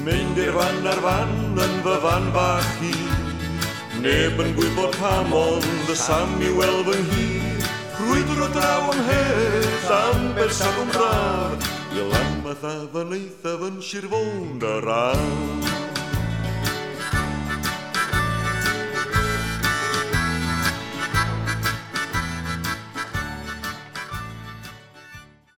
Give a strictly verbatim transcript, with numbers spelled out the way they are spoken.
Mynd i'r fan ar fan yn fy fan fach hi. Neb yn gwybod pam ond y Sam i weld fy nghi. Rwydr o draw ymhell am bersawd braf. I lan math a fan eithaf yn Sir Fôn dy raf.